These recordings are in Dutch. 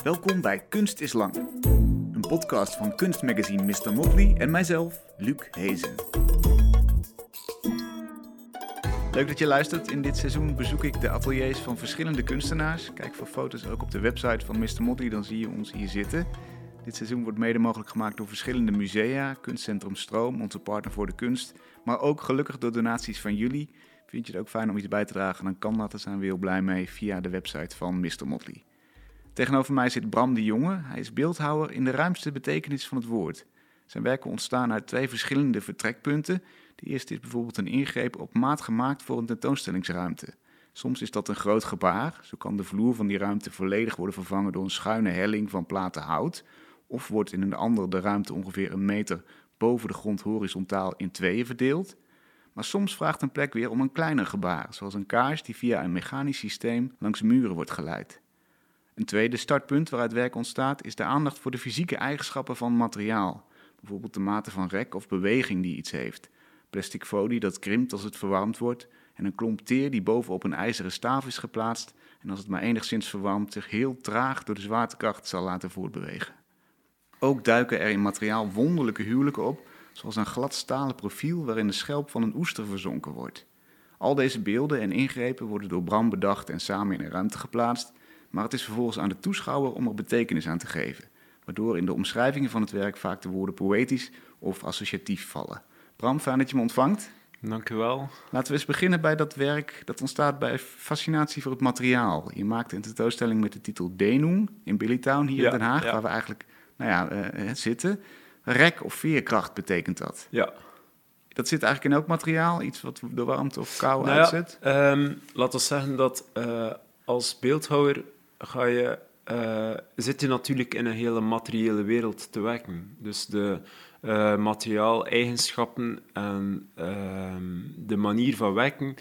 Welkom bij Kunst is Lang. Een podcast van kunstmagazine Mr. Motley en mijzelf, Luc Hezen. Leuk dat je luistert. In dit seizoen bezoek ik de ateliers van verschillende kunstenaars. Kijk voor foto's ook op de website van Mr. Motley, dan zie je ons hier zitten. Dit seizoen wordt mede mogelijk gemaakt door verschillende musea, Kunstcentrum Stroom, onze partner voor de kunst, maar ook gelukkig door donaties van jullie. Vind je het ook fijn om iets bij te dragen, dan kan dat, daar zijn we heel blij mee, via de website van Mr. Motley. Tegenover mij zit Bram de Jonge. Hij is beeldhouwer in de ruimste betekenis van het woord. Zijn werken ontstaan uit twee verschillende vertrekpunten. De eerste is bijvoorbeeld een ingreep op maat gemaakt voor een tentoonstellingsruimte. Soms is dat een groot gebaar. Zo kan de vloer van die ruimte volledig worden vervangen door een schuine helling van platen hout. Of wordt in een andere de ruimte ongeveer een meter boven de grond horizontaal in tweeën verdeeld. Maar soms vraagt een plek weer om een kleiner gebaar, zoals een kaars die via een mechanisch systeem langs muren wordt geleid. Een tweede startpunt waaruit werk ontstaat is de aandacht voor de fysieke eigenschappen van materiaal. Bijvoorbeeld de mate van rek of beweging die iets heeft. Plastic folie dat krimpt als het verwarmd wordt en een klomp teer die bovenop een ijzeren staaf is geplaatst en als het maar enigszins verwarmt zich heel traag door de zwaartekracht zal laten voortbewegen. Ook duiken er in materiaal wonderlijke huwelijken op, zoals een glad stalen profiel waarin de schelp van een oester verzonken wordt. Al deze beelden en ingrepen worden door Bram bedacht en samen in een ruimte geplaatst, maar het is vervolgens aan de toeschouwer om er betekenis aan te geven, waardoor in de omschrijvingen van het werk vaak de woorden poëtisch of associatief vallen. Bram, fijn dat je me ontvangt. Dank u wel. Laten we eens beginnen bij dat werk dat ontstaat bij fascinatie voor het materiaal. Je maakte een tentoonstelling met de titel Denung in Billytown hier in Den Haag, waar we eigenlijk zitten. Rek of veerkracht betekent dat. Ja. Dat zit eigenlijk in elk materiaal, iets wat de warmte of kou uitzet? Laten we zeggen dat als beeldhouwer zit je natuurlijk in een hele materiële wereld te werken. Dus de materiaaleigenschappen en de manier van werken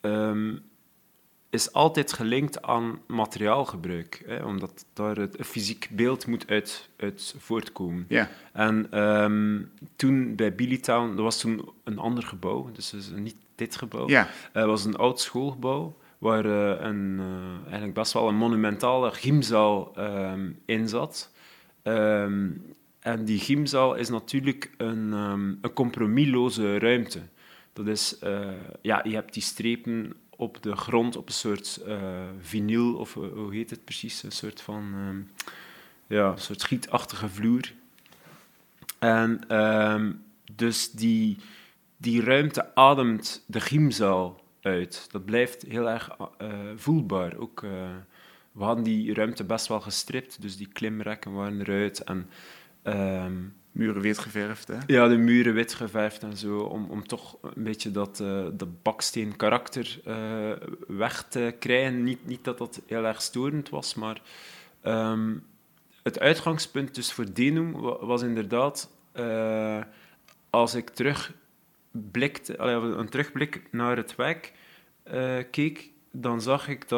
is altijd gelinkt aan materiaalgebruik, omdat daar het fysiek beeld moet uit voortkomen. Ja. En toen bij Billytown, dat was toen een ander gebouw, dus niet dit gebouw. Ja. Het was een oud schoolgebouw waar eigenlijk best wel een monumentale gymzaal in zat. En die gymzaal is natuurlijk een compromisloze ruimte. Dat is, je hebt die strepen op de grond op een soort vinyl, of hoe heet het precies? Een soort van een soort gietachtige vloer. En dus die ruimte ademt de gymzaal uit. Dat blijft heel erg voelbaar. Ook, we hadden die ruimte best wel gestript, dus die klimrekken waren eruit. En, muren wit geverfd, hè? Ja, de muren wit geverfd en zo, om toch een beetje dat baksteen karakter weg te krijgen. Niet dat dat heel erg storend was, maar het uitgangspunt dus voor Denung was inderdaad, als ik een terugblik naar het werk keek, dan zag ik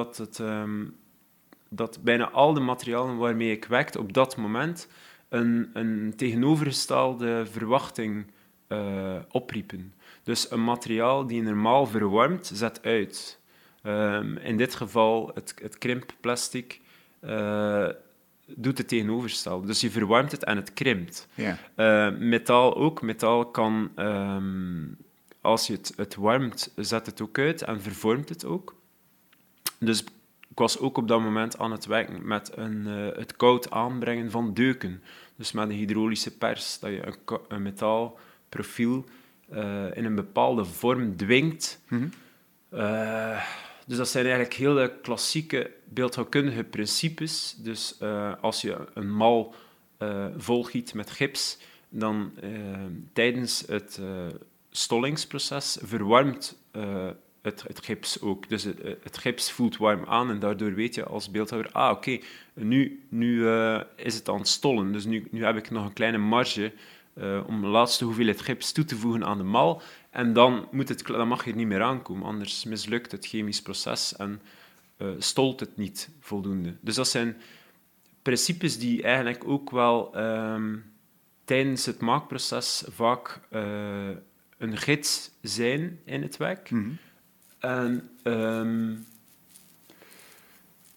dat bijna al de materialen waarmee ik werkte op dat moment een tegenovergestelde verwachting opriepen. Dus een materiaal die normaal verwarmt, zet uit. In dit geval het krimpplastic doet het tegenovergestelde. Dus je verwarmt het en het krimpt. Ja. Metaal ook. Metaal kan, als je het warmt, zet het ook uit en vervormt het ook. Dus ik was ook op dat moment aan het werken met het koud aanbrengen van deuken. Dus met een hydraulische pers, dat je een metaalprofiel in een bepaalde vorm dwingt. Mm-hmm. Dus dat zijn eigenlijk hele klassieke beeldhouwkundige principes. Dus als je een mal volgiet met gips, dan tijdens het stollingsproces verwarmt het gips ook. Dus het gips voelt warm aan en daardoor weet je als beeldhouwer, oké, nu is het aan het stollen. Dus nu heb ik nog een kleine marge om de laatste hoeveelheid gips toe te voegen aan de mal. En dan mag je er niet meer aankomen, anders mislukt het chemisch proces en stolt het niet voldoende. Dus dat zijn principes die eigenlijk ook wel tijdens het maakproces vaak een gids zijn in het werk. Mm-hmm. En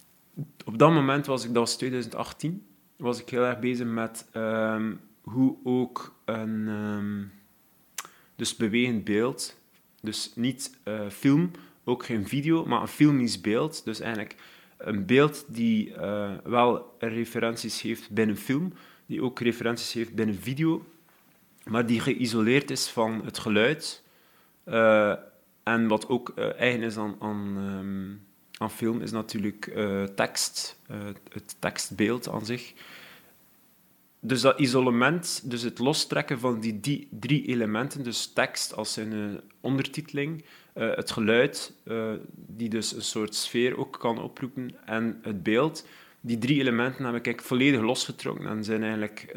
op dat moment dat was 2018, was ik heel erg bezig met hoe ook een dus bewegend beeld, dus niet film, ook geen video, maar een filmisch beeld. Dus eigenlijk een beeld die wel referenties heeft binnen film, die ook referenties heeft binnen video, maar die geïsoleerd is van het geluid. En wat ook eigen is aan film, is natuurlijk tekst, het tekstbeeld aan zich. Dus dat isolement, dus het lostrekken van die drie elementen, dus tekst als een ondertiteling, het geluid, die dus een soort sfeer ook kan oproepen, en het beeld, die 3 elementen heb ik volledig losgetrokken en zijn eigenlijk,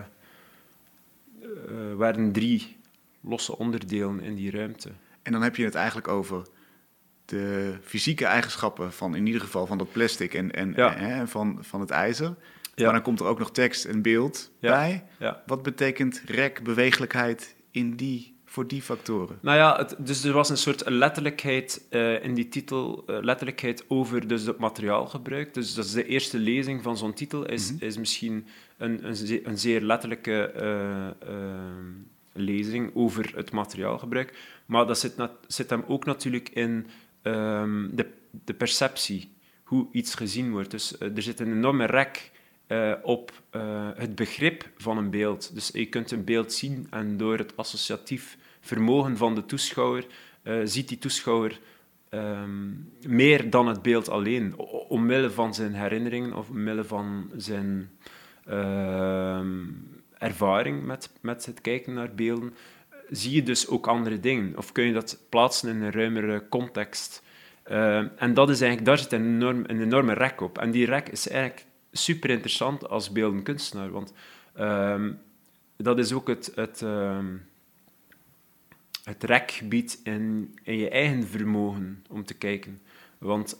waren 3 losse onderdelen in die ruimte. En dan heb je het eigenlijk over de fysieke eigenschappen van in ieder geval van dat plastic en van het ijzer. Ja. Maar dan komt er ook nog tekst en beeld bij. Ja. Wat betekent rek, beweeglijkheid voor die factoren? Nou ja, dus er was een soort letterlijkheid in die titel, letterlijkheid over dus het materiaalgebruik. Dus dat is de eerste lezing van zo'n titel, is misschien een zeer letterlijke lezing over het materiaalgebruik. Maar dat zit hem ook natuurlijk in de perceptie, hoe iets gezien wordt. Dus er zit een enorme rek op het begrip van een beeld. Dus je kunt een beeld zien en door het associatief vermogen van de toeschouwer ziet die toeschouwer meer dan het beeld alleen. Omwille van zijn herinneringen of omwille van zijn ervaring met het kijken naar beelden, zie je dus ook andere dingen. Of kun je dat plaatsen in een ruimere context. En dat is eigenlijk, daar zit een enorme rek op. En die rek is eigenlijk super interessant als beeldend kunstenaar, want dat is ook het rekgebied in je eigen vermogen om te kijken. Want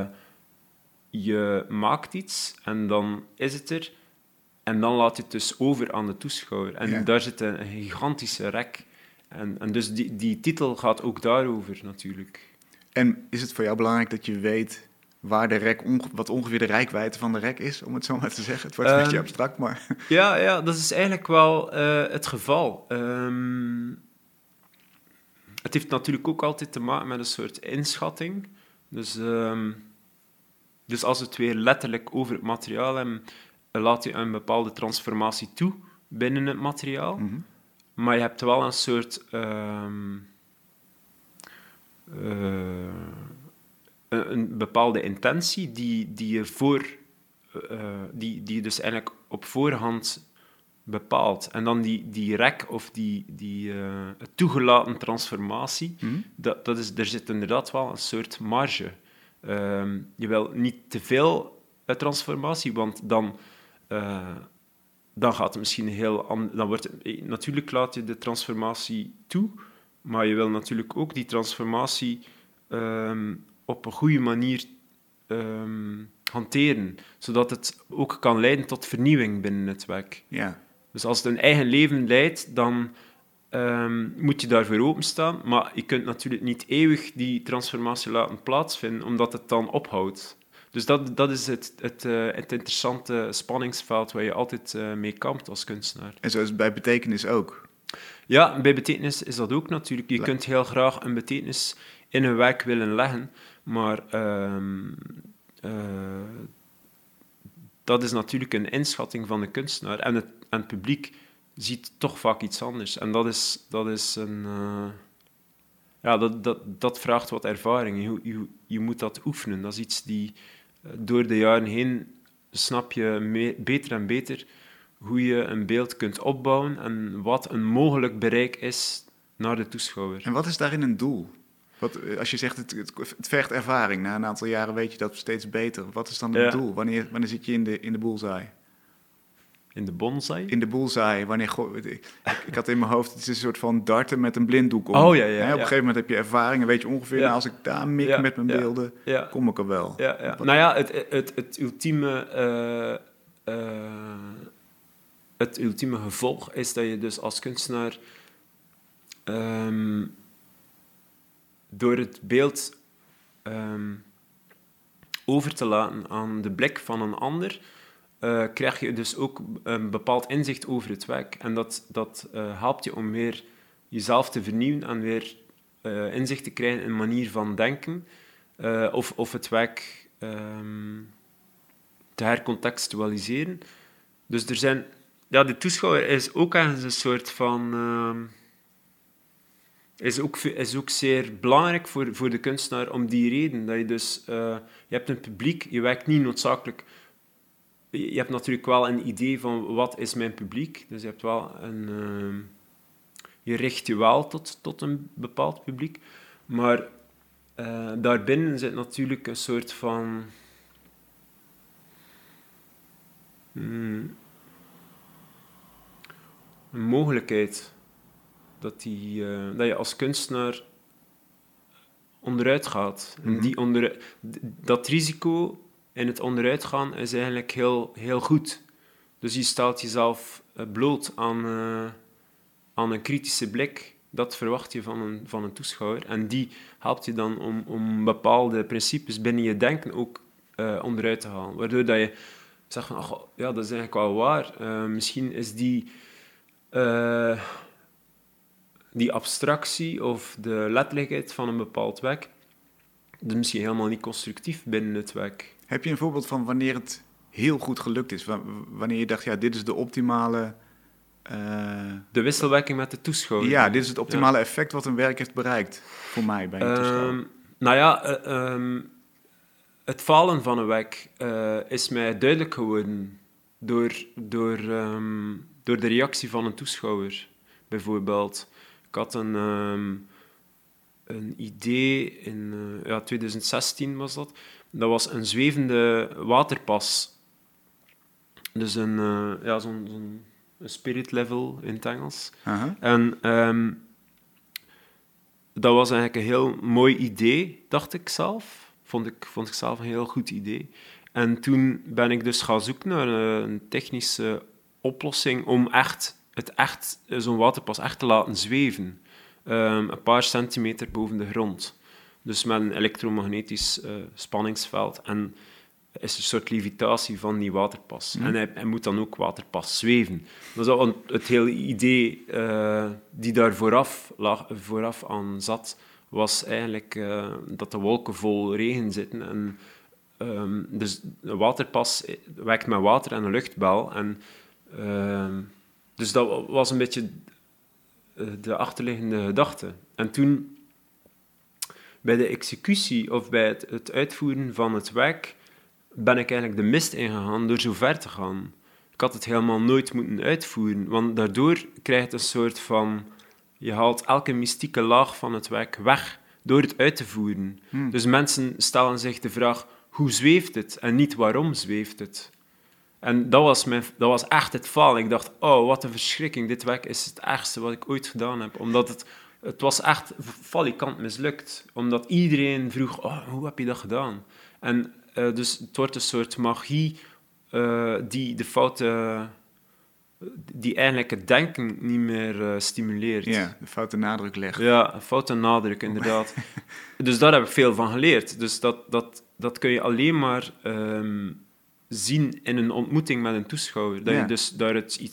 je maakt iets en dan is het er en dan laat je het dus over aan de toeschouwer. En daar zit een gigantische rek. En dus die titel gaat ook daarover natuurlijk. En is het voor jou belangrijk dat je weet waar de rek wat ongeveer de reikwijdte van de rek is, om het zo maar te zeggen? Het wordt een beetje abstract, maar... Ja, dat is eigenlijk wel het geval. Het heeft natuurlijk ook altijd te maken met een soort inschatting. Dus als we het weer letterlijk over het materiaal hebben, laat je een bepaalde transformatie toe binnen het materiaal. Mm-hmm. Maar je hebt wel een soort... een bepaalde intentie die je dus eigenlijk op voorhand bepaalt. En dan die rek of die toegelaten transformatie, er zit inderdaad wel een soort marge. Je wil niet te veel transformatie, want dan gaat het misschien natuurlijk laat je de transformatie toe, maar je wil natuurlijk ook die transformatie op een goede manier hanteren, zodat het ook kan leiden tot vernieuwing binnen het werk. Ja. Dus als het een eigen leven leidt, dan moet je daarvoor openstaan, maar je kunt natuurlijk niet eeuwig die transformatie laten plaatsvinden, omdat het dan ophoudt. Dus dat is het interessante spanningsveld waar je altijd mee kampt als kunstenaar. En zo is het bij betekenis ook? Ja, bij betekenis is dat ook natuurlijk. Je kunt heel graag een betekenis in een werk willen leggen, maar dat is natuurlijk een inschatting van de kunstenaar. En het publiek ziet toch vaak iets anders. En dat is een... dat vraagt wat ervaring. Je moet dat oefenen. Dat is iets die door de jaren heen snap je beter en beter hoe je een beeld kunt opbouwen en wat een mogelijk bereik is naar de toeschouwer. En wat is daarin een doel? Als je zegt het vergt ervaring, na een aantal jaren weet je dat steeds beter. Wat is dan het doel? Wanneer zit je in de bullseye? In de bonsai? In de bullseye. Ik had in mijn hoofd, het is een soort van darten met een blinddoek om. Oh, ja, op een gegeven moment heb je ervaring en weet je ongeveer, als ik daar mik met mijn beelden, kom ik er wel. Ja. Nou ja, het ultieme gevolg is dat je dus als kunstenaar door het beeld over te laten aan de blik van een ander, krijg je dus ook een bepaald inzicht over het werk. En dat helpt je om weer jezelf te vernieuwen en weer inzicht te krijgen in een manier van denken, of het werk te hercontextualiseren. Dus er zijn... Ja, de toeschouwer is ook ergens een soort van... is ook zeer belangrijk voor de kunstenaar om die reden. Dat je dus... je hebt een publiek, je werkt niet noodzakelijk... Je hebt natuurlijk wel een idee van wat is mijn publiek. Dus je hebt wel een... je richt je wel tot een bepaald publiek. Maar daarbinnen zit natuurlijk een soort van... een mogelijkheid dat je als kunstenaar onderuit gaat. En dat risico in het onderuitgaan is eigenlijk heel, heel goed. Dus je stelt jezelf bloot aan een kritische blik. Dat verwacht je van een toeschouwer. En die helpt je dan om bepaalde principes binnen je denken ook onderuit te halen. Waardoor dat je zegt van, ja, dat is eigenlijk wel waar. Misschien is die abstractie of de letterlijkheid van een bepaald werk dus misschien helemaal niet constructief binnen het werk. Heb je een voorbeeld van wanneer het heel goed gelukt is? Wanneer je dacht, ja, dit is de optimale... De wisselwerking met de toeschouwer. Ja, dit is het optimale effect wat een werk heeft bereikt voor mij bij een toeschouwer. Nou ja, het falen van een werk is mij duidelijk geworden door de reactie van een toeschouwer. Bijvoorbeeld, ik had een idee in 2016 was dat. Dat was een zwevende waterpas. Dus zo'n spirit level in het Engels. Uh-huh. En dat was eigenlijk een heel mooi idee, dacht ik zelf. Vond ik zelf een heel goed idee. En toen ben ik dus gaan zoeken naar een technische oplossing om zo'n waterpas echt te laten zweven. Een paar centimeter boven de grond. Dus met een elektromagnetisch spanningsveld. En is een soort levitatie van die waterpas. En hij moet dan ook waterpas zweven. Dat is al het hele idee die daar vooraf aan zat, was eigenlijk dat de wolken vol regen zitten. En, dus een waterpas werkt met water en een luchtbel. En, dus dat was een beetje de achterliggende gedachte. En toen, bij de executie of bij het uitvoeren van het werk, ben ik eigenlijk de mist ingegaan door zo ver te gaan. Ik had het helemaal nooit moeten uitvoeren, want daardoor krijg je een soort van... Je haalt elke mystieke laag van het werk weg door het uit te voeren. Dus mensen stellen zich de vraag, hoe zweeft het? En niet waarom zweeft het? En dat was echt het falen. Ik dacht, oh, wat een verschrikking. Dit werk is het ergste wat ik ooit gedaan heb. Omdat het was echt falikant mislukt. Omdat iedereen vroeg, oh, hoe heb je dat gedaan? En dus het wordt een soort magie die de fouten... die eigenlijk het denken niet meer stimuleert. Ja, de foute nadruk legt. Ja, een foute nadruk, inderdaad. Dus daar heb ik veel van geleerd. Dus dat kun je alleen maar zien in een ontmoeting met een toeschouwer. Dat je dus daar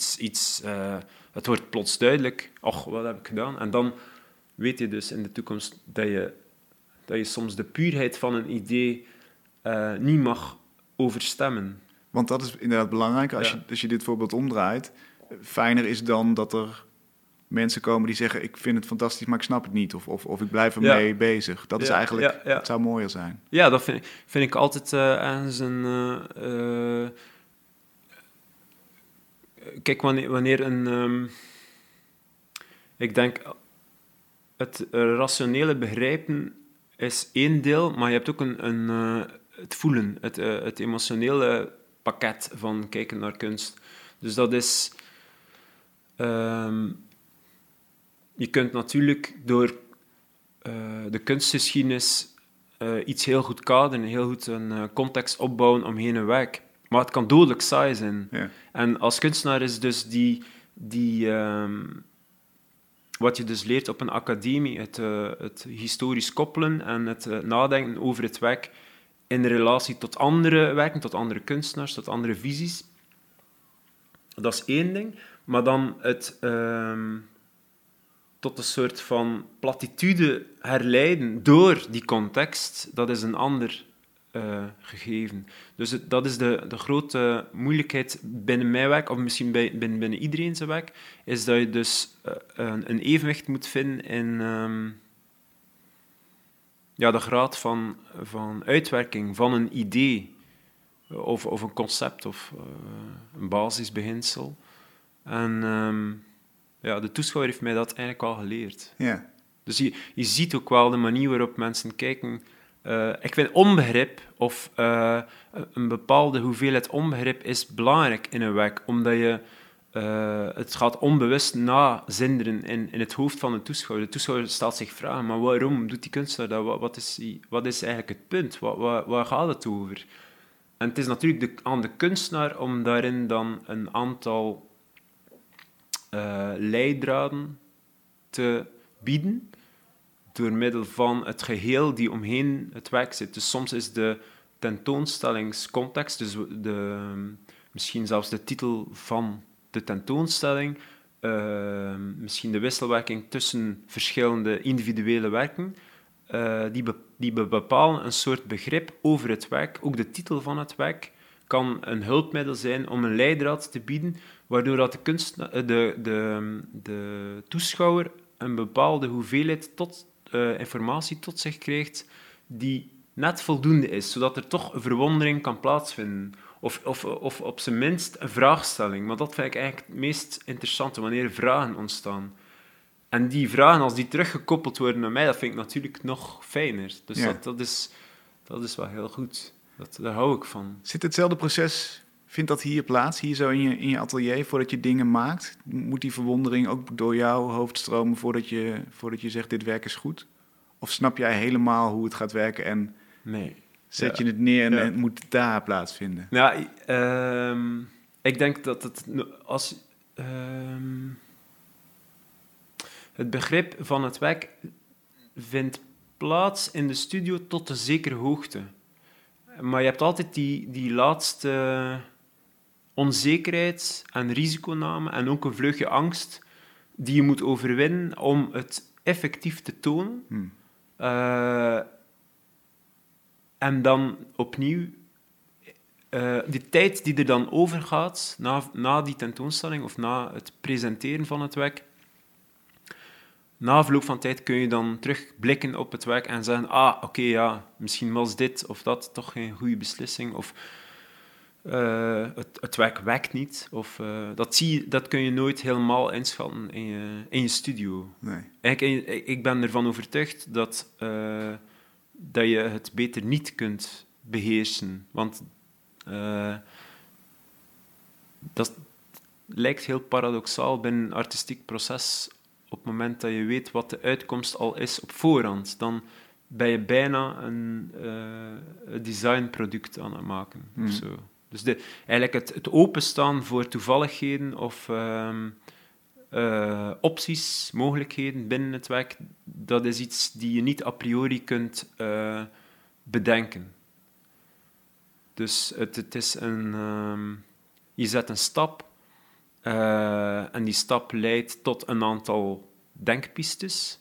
het wordt plots duidelijk. Och, wat heb ik gedaan? En dan weet je dus in de toekomst dat je soms de puurheid van een idee niet mag overstemmen. Want dat is inderdaad belangrijk. Als je dit voorbeeld omdraait, fijner is dan dat er mensen komen die zeggen, ik vind het fantastisch, maar ik snap het niet. Of ik blijf ermee bezig. Dat is eigenlijk, het zou mooier zijn. Ja, dat vind ik altijd ergens een... Kijk, wanneer een... ik denk, het rationele begrijpen is één deel, maar je hebt ook het voelen, het emotionele pakket van kijken naar kunst. Dus dat is... je kunt natuurlijk door de kunstgeschiedenis iets heel goed kaderen, heel goed een context opbouwen omheen een werk. Maar het kan dodelijk saai zijn. Ja. En als kunstenaar is dus wat je dus leert op een academie, het historisch koppelen en het nadenken over het werk, in relatie tot andere werken, tot andere kunstenaars, tot andere visies. Dat is één ding. Maar dan het tot een soort van platitude herleiden door die context, dat is een ander gegeven. Dus dat is de grote moeilijkheid binnen mijn werk, of misschien binnen iedereen zijn werk, is dat je dus een evenwicht moet vinden in de graad van uitwerking van een idee, of een concept, of een basisbeginsel. En de toeschouwer heeft mij dat eigenlijk al geleerd. Ja. Dus je ziet ook wel de manier waarop mensen kijken. Ik vind onbegrip of een bepaalde hoeveelheid onbegrip is belangrijk in een werk, omdat je het gaat onbewust nazinderen in het hoofd van de toeschouwer. De toeschouwer stelt zich vragen, maar waarom doet die kunstenaar dat? Wat is eigenlijk het punt? Waar gaat het over? En het is natuurlijk aan de kunstenaar om daarin dan een aantal leidraden te bieden, door middel van het geheel die omheen het werk zit. Dus soms is de tentoonstellingscontext, dus misschien zelfs de titel van de tentoonstelling, misschien de wisselwerking tussen verschillende individuele werken, die bepalen een soort begrip over het werk. Ook de titel van het werk kan een hulpmiddel zijn om een leidraad te bieden, waardoor dat de toeschouwer een bepaalde hoeveelheid informatie tot zich krijgt die net voldoende is, zodat er toch een verwondering kan plaatsvinden. Of op zijn minst een vraagstelling. Maar dat vind ik eigenlijk het meest interessante, wanneer vragen ontstaan. En die vragen, als die teruggekoppeld worden naar mij, dat vind ik natuurlijk nog fijner. Dus ja. dat is wel heel goed. Daar hou ik van. Zit hetzelfde proces, vindt dat hier plaats, hier zo in je atelier, voordat je dingen maakt? Moet die verwondering ook door jouw hoofd stromen voordat je zegt, dit werk is goed? Of snap jij helemaal hoe het gaat werken en zet je het neer en moet het daar plaatsvinden? Ja, ik denk dat het begrip van het werk vindt plaats in de studio tot een zekere hoogte. Maar je hebt altijd die laatste onzekerheid en risiconame en ook een vleugje angst die je moet overwinnen om het effectief te tonen. En dan opnieuw, die tijd die er dan overgaat na die tentoonstelling of na het presenteren van het werk, na verloop van tijd kun je dan terugblikken op het werk en zeggen, misschien was dit of dat toch geen goede beslissing, of het werk werkt niet. Of, dat kun je nooit helemaal inschatten in je studio. Nee. Ik ben ervan overtuigd dat je het beter niet kunt beheersen. Want dat lijkt heel paradoxaal binnen een artistiek proces. Op het moment dat je weet wat de uitkomst al is op voorhand, dan ben je bijna een designproduct aan het maken. Of zo. Dus eigenlijk het openstaan voor toevalligheden of opties, mogelijkheden binnen het werk, dat is iets die je niet a priori kunt bedenken. Dus het is je zet een stap en die stap leidt tot een aantal denkpistes.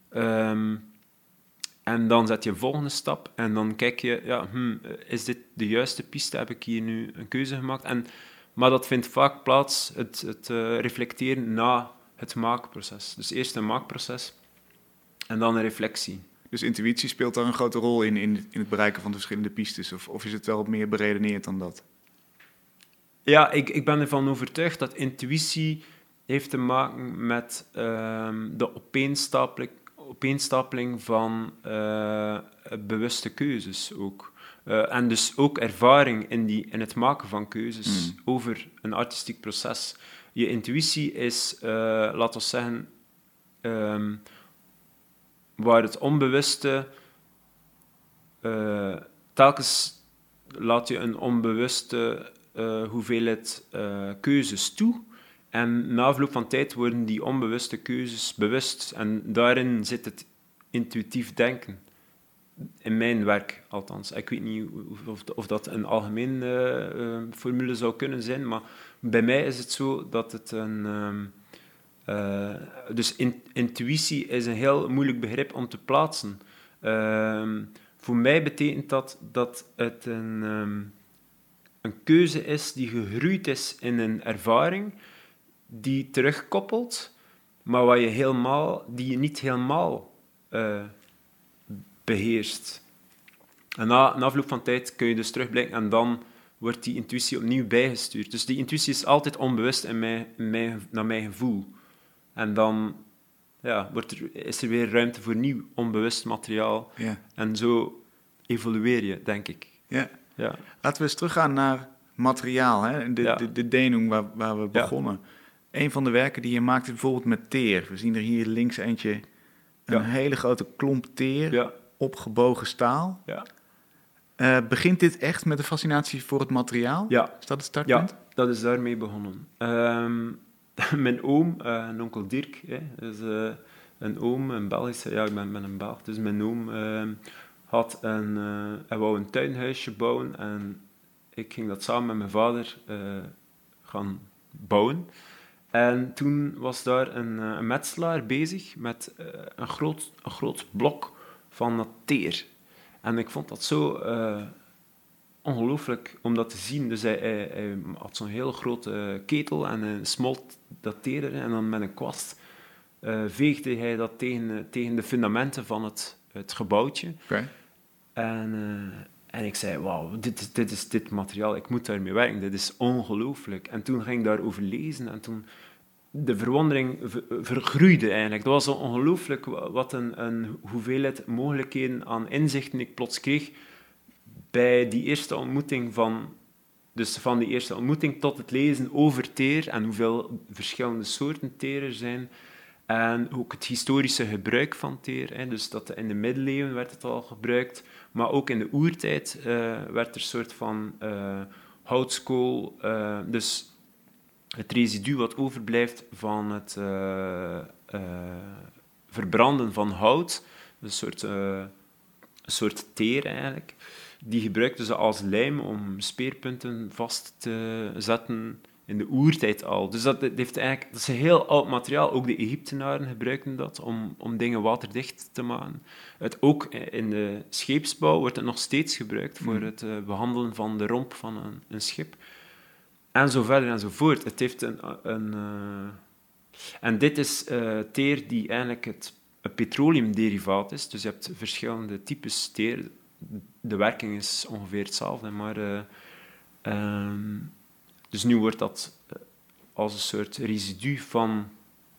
En dan zet je een volgende stap en dan kijk je, is dit de juiste piste? Heb ik hier nu een keuze gemaakt? Maar dat vindt vaak plaats, het reflecteren na het maakproces. Dus eerst een maakproces en dan een reflectie. Dus intuïtie speelt daar een grote rol in het bereiken van de verschillende pistes? Of is het wel meer beredeneerd dan dat? Ja, ik ben ervan overtuigd dat intuïtie heeft te maken met de opeenstapeling van bewuste keuzes ook. En dus ook ervaring in het maken van keuzes over een artistiek proces. Je intuïtie is, laten we zeggen, waar het onbewuste telkens laat je een onbewuste hoeveelheid keuzes toe. En na verloop van tijd worden die onbewuste keuzes bewust. En daarin zit het intuïtief denken. in mijn werk, althans. Ik weet niet of dat een algemeen formule zou kunnen zijn, maar bij mij is het zo dat het dus intuïtie is een heel moeilijk begrip om te plaatsen. Voor mij betekent dat het een keuze is die gegroeid is in een ervaring, die terugkoppelt, maar die je niet helemaal beheerst. En na afloop van tijd kun je dus terugblikken en dan wordt die intuïtie opnieuw bijgestuurd. Dus die intuïtie is altijd onbewust naar mijn gevoel. En dan is er weer ruimte voor nieuw onbewust materiaal. Ja. En zo evolueer je, denk ik. Ja. Ja. Laten we eens teruggaan naar materiaal, hè? De Denung waar we begonnen. Een van de werken die je maakt is bijvoorbeeld met teer. We zien er hier links eentje, een hele grote klomp teer, opgebogen staal. Ja. Begint dit echt met de fascinatie voor het materiaal? Ja. Is dat het startpunt? Ja, dat is daarmee begonnen. Mijn oom, een onkel Dirk, dus, een oom, een Belgische, ik ben een Belg, dus mijn oom hij wou een tuinhuisje bouwen en ik ging dat samen met mijn vader gaan bouwen. En toen was daar een metselaar bezig met een groot blok van dat teer. En ik vond dat zo ongelooflijk om dat te zien. Dus hij had zo'n hele grote ketel en hij smolt dat teer erin. En dan met een kwast veegde hij dat tegen de fundamenten van het gebouwtje. Okay. En ik zei, wauw, dit is dit materiaal, ik moet daarmee werken, dit is ongelooflijk. En toen ging ik daarover lezen en toen de verwondering vergroeide eigenlijk. Dat was ongelooflijk wat een hoeveelheid mogelijkheden aan inzichten ik plots kreeg bij die eerste ontmoeting van die eerste ontmoeting tot het lezen over teer en hoeveel verschillende soorten teer er zijn. En ook het historische gebruik van teer. Dus dat in de middeleeuwen werd het al gebruikt, maar ook in de oertijd werd er een soort van houtskool, dus het residu wat overblijft van het verbranden van hout, een soort teer eigenlijk, die gebruikten ze als lijm om speerpunten vast te zetten in de oertijd al. Dus dat is een heel oud materiaal. Ook de Egyptenaren gebruikten dat om dingen waterdicht te maken. Ook in de scheepsbouw wordt het nog steeds gebruikt voor het behandelen van de romp van een schip. En zo verder en zo voort. Het heeft en dit is teer die eigenlijk een petroleumderivaat is. Dus je hebt verschillende types teer. De werking is ongeveer hetzelfde, maar dus nu wordt dat als een soort residu van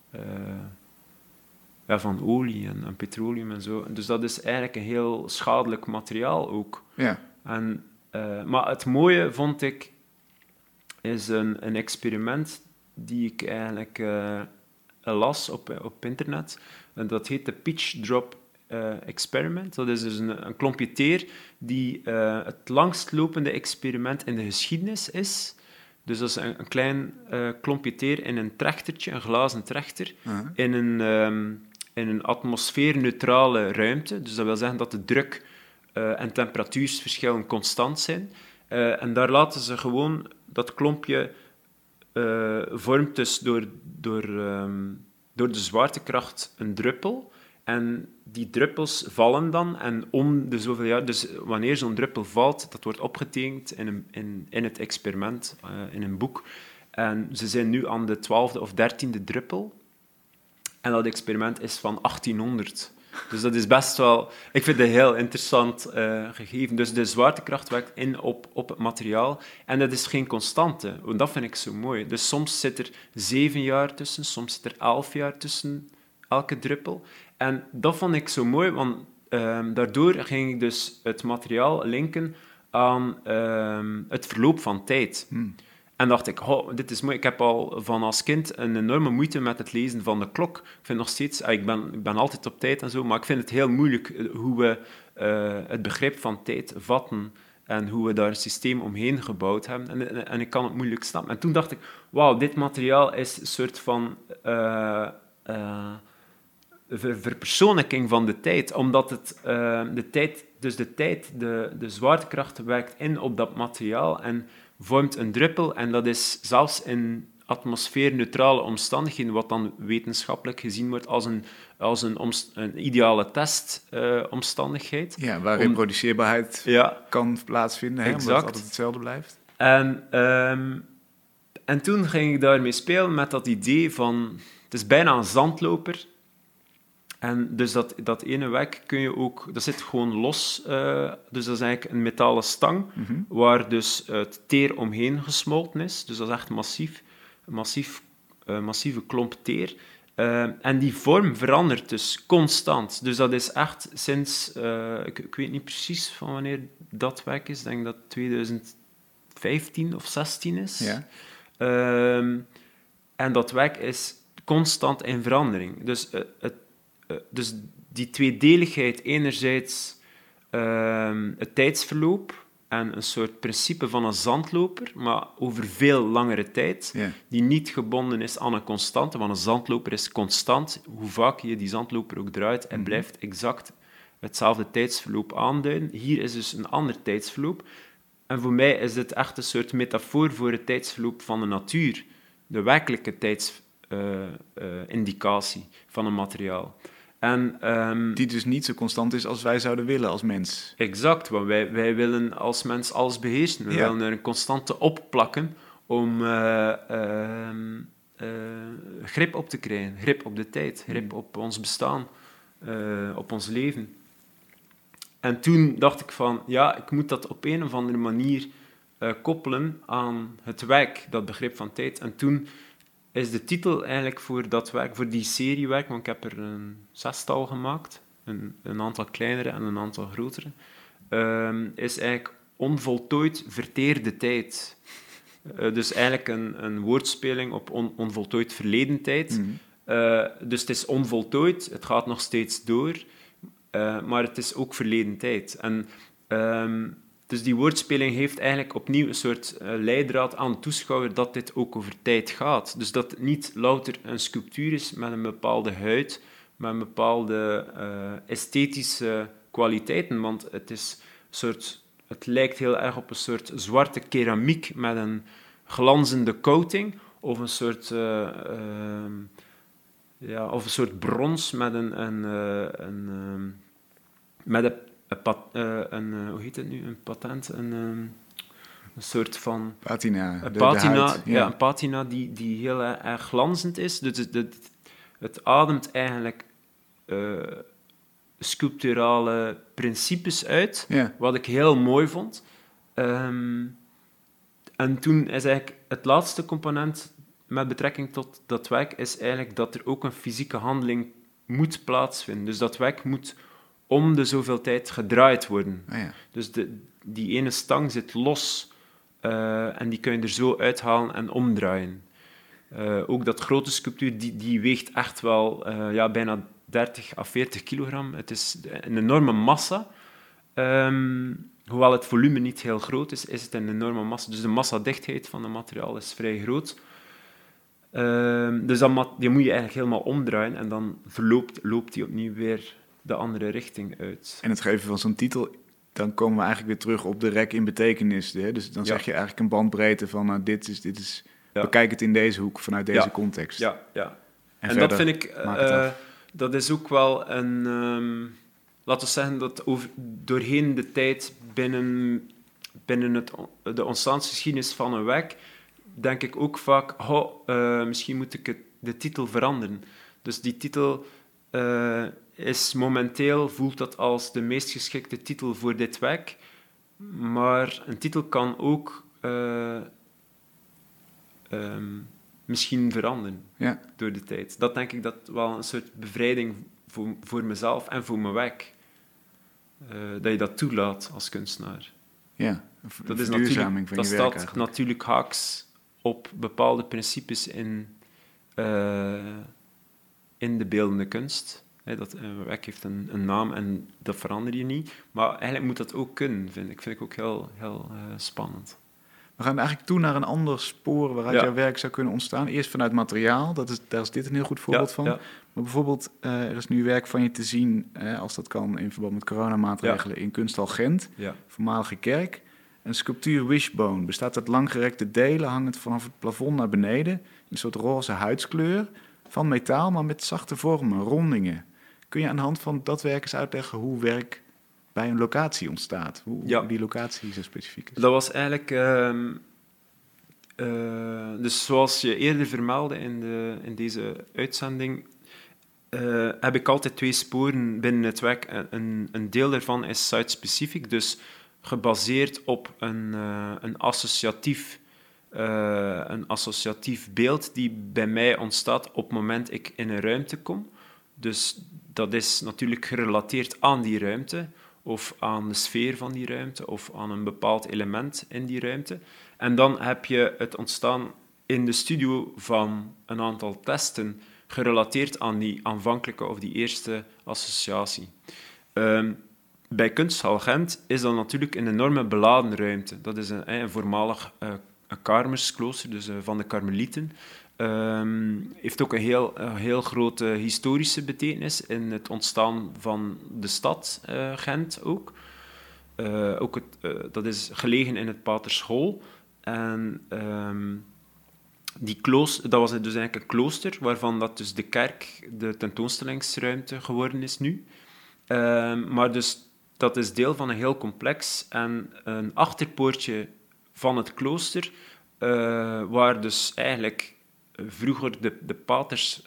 olie en petroleum en zo. Dus dat is eigenlijk een heel schadelijk materiaal ook. Ja. Maar het mooie vond ik is een experiment die ik eigenlijk las op internet. En dat heet de Pitch Drop Experiment. Dat is dus een klompje teer die het langstlopende experiment in de geschiedenis is. Dus dat is een klein klompje teer in een trechtertje, een glazen trechter, in een atmosfeerneutrale ruimte. Dus dat wil zeggen dat de druk en temperatuursverschillen constant zijn. En daar laten ze gewoon dat klompje vormt dus door de zwaartekracht een druppel. En die druppels vallen dan en om de zoveel jaar... Dus wanneer zo'n druppel valt, dat wordt opgetekend in het experiment, in een boek. En ze zijn nu aan de 12e of 13e druppel. En dat experiment is van 1800. Dus dat is best wel... Ik vind het een heel interessant gegeven. Dus de zwaartekracht werkt in op het materiaal. En dat is geen constante. Dat vind ik zo mooi. Dus soms zit er 7 jaar tussen, soms zit er 11 jaar tussen elke druppel. En dat vond ik zo mooi, want daardoor ging ik dus het materiaal linken aan het verloop van tijd. En dacht ik, dit is mooi. Ik heb al van als kind een enorme moeite met het lezen van de klok. Ik vind nog steeds... Ik ben altijd op tijd en zo, maar ik vind het heel moeilijk hoe we het begrip van tijd vatten en hoe we daar een systeem omheen gebouwd hebben. En ik kan het moeilijk snappen. En toen dacht ik, wauw, dit materiaal is een soort van... verpersoonlijking van de tijd, omdat het de tijd dus de tijd, de zwaartekracht werkt in op dat materiaal en vormt een druppel. En dat is zelfs in atmosfeerneutrale omstandigheden, wat dan wetenschappelijk gezien wordt als een ideale testomstandigheid. Ja, waar reproduceerbaarheid kan plaatsvinden, hè, omdat het altijd hetzelfde blijft. En toen ging ik daarmee spelen met dat idee van... Het is bijna een zandloper. En dus dat ene werk kun je ook... Dat zit gewoon los. Dus dat is eigenlijk een metalen stang, waar dus het teer omheen gesmolten is. Dus dat is echt massieve klomp teer. En die vorm verandert dus constant. Dus dat is echt sinds... ik weet niet precies van wanneer dat werk is. Ik denk dat 2015 of 16 is. Ja. En dat werk is constant in verandering. Dus die tweedeligheid, enerzijds het tijdsverloop en een soort principe van een zandloper, maar over veel langere tijd, die niet gebonden is aan een constante, want een zandloper is constant. Hoe vaak je die zandloper ook draait, hij blijft exact hetzelfde tijdsverloop aanduiden. Hier is dus een ander tijdsverloop. En voor mij is dit echt een soort metafoor voor het tijdsverloop van de natuur. De werkelijke tijdsindicatie van een materiaal. En, die dus niet zo constant is als wij zouden willen als mens. Exact, want wij willen als mens alles beheersen. We willen er een constante opplakken om grip op te krijgen. Grip op de tijd, grip op ons bestaan, op ons leven. En toen dacht ik van, ik moet dat op een of andere manier koppelen aan het werk, dat begrip van tijd. En toen is de titel eigenlijk voor dat werk, voor die seriewerk, want ik heb er een 6-tal gemaakt, een aantal kleinere en een aantal grotere, is eigenlijk onvoltooid verteerde tijd. Dus eigenlijk een woordspeling op onvoltooid verleden tijd. Dus het is onvoltooid, het gaat nog steeds door, maar het is ook verleden tijd. En dus die woordspeling heeft eigenlijk opnieuw een soort leidraad aan de toeschouwer dat dit ook over tijd gaat. Dus dat het niet louter een sculptuur is met een bepaalde huid, met een bepaalde esthetische kwaliteiten, want het is het lijkt heel erg op een soort zwarte keramiek met een glanzende coating, of een soort brons met hoe heet het nu? Een patent? Een soort van... Patina. Een patina, een patina die heel erg glanzend is. Dus het ademt eigenlijk sculpturale principes uit, wat ik heel mooi vond. En toen is eigenlijk het laatste component met betrekking tot dat werk is eigenlijk dat er ook een fysieke handeling moet plaatsvinden. Dus dat werk moet om de zoveel tijd gedraaid worden. Dus die ene stang zit los en die kun je er zo uithalen en omdraaien. Ook dat grote sculptuur, die weegt echt wel bijna 30 à 40 kilogram. Het is een enorme massa. Hoewel het volume niet heel groot is, is het een enorme massa. Dus de massadichtheid van het materiaal is vrij groot. Dus die moet je eigenlijk helemaal omdraaien en dan loopt die opnieuw weer de andere richting uit. En het geven van zo'n titel, dan komen we eigenlijk weer terug op de rek in betekenis. Hè? Dus dan zeg je eigenlijk een bandbreedte van dit is bekijk het in deze hoek, vanuit deze context. Ja. En dat vind ik, dat is ook wel een... laten we zeggen dat doorheen de tijd binnen de ontstaansgeschiedenis van een werk, denk ik ook vaak, misschien moet ik de titel veranderen. Dus die titel is momenteel, voelt dat als de meest geschikte titel voor dit werk, maar een titel kan ook misschien veranderen door de tijd. Dat denk ik dat wel een soort bevrijding voor mezelf en voor mijn werk. Dat je dat toelaat als kunstenaar. Ja, dat is verduurzaming van je werk. Dat staat natuurlijk haaks op bepaalde principes in de beeldende kunst. Dat werk heeft een naam en dat verander je niet. Maar eigenlijk moet dat ook kunnen, vind ik ook heel, heel spannend. We gaan eigenlijk toe naar een ander spoor waaruit jouw werk zou kunnen ontstaan. Eerst vanuit materiaal, daar is dit een heel goed voorbeeld van. Ja. Maar bijvoorbeeld, er is nu werk van je te zien, als dat kan in verband met coronamaatregelen, in Kunsthal Gent, voormalige kerk. Een sculptuur Wishbone bestaat uit langgerekte delen, hangend vanaf het plafond naar beneden, een soort roze huidskleur, van metaal, maar met zachte vormen, rondingen. Kun je aan de hand van dat werk eens uitleggen hoe werk bij een locatie ontstaat? Hoe die locatie zo specifiek is? Dat was eigenlijk... dus zoals je eerder vermeldde in deze uitzending, heb ik altijd 2 sporen binnen het werk. Een deel daarvan is site-specifiek, dus gebaseerd op een associatief beeld die bij mij ontstaat op het moment ik in een ruimte kom. Dus dat is natuurlijk gerelateerd aan die ruimte, of aan de sfeer van die ruimte, of aan een bepaald element in die ruimte. En dan heb je het ontstaan in de studio van een aantal testen, gerelateerd aan die aanvankelijke of die eerste associatie. Bij Kunsthal Gent is dat natuurlijk een enorme beladen ruimte. Dat is een voormalig Karmersklooster, dus van de Karmelieten. Heeft ook een heel grote historische betekenis in het ontstaan van de stad Gent ook. Dat is gelegen in het Patershol. En dat was dus eigenlijk een klooster, waarvan dat dus de kerk de tentoonstellingsruimte geworden is nu. Maar dus dat is deel van een heel complex. En een achterpoortje van het klooster, waar dus eigenlijk vroeger de paters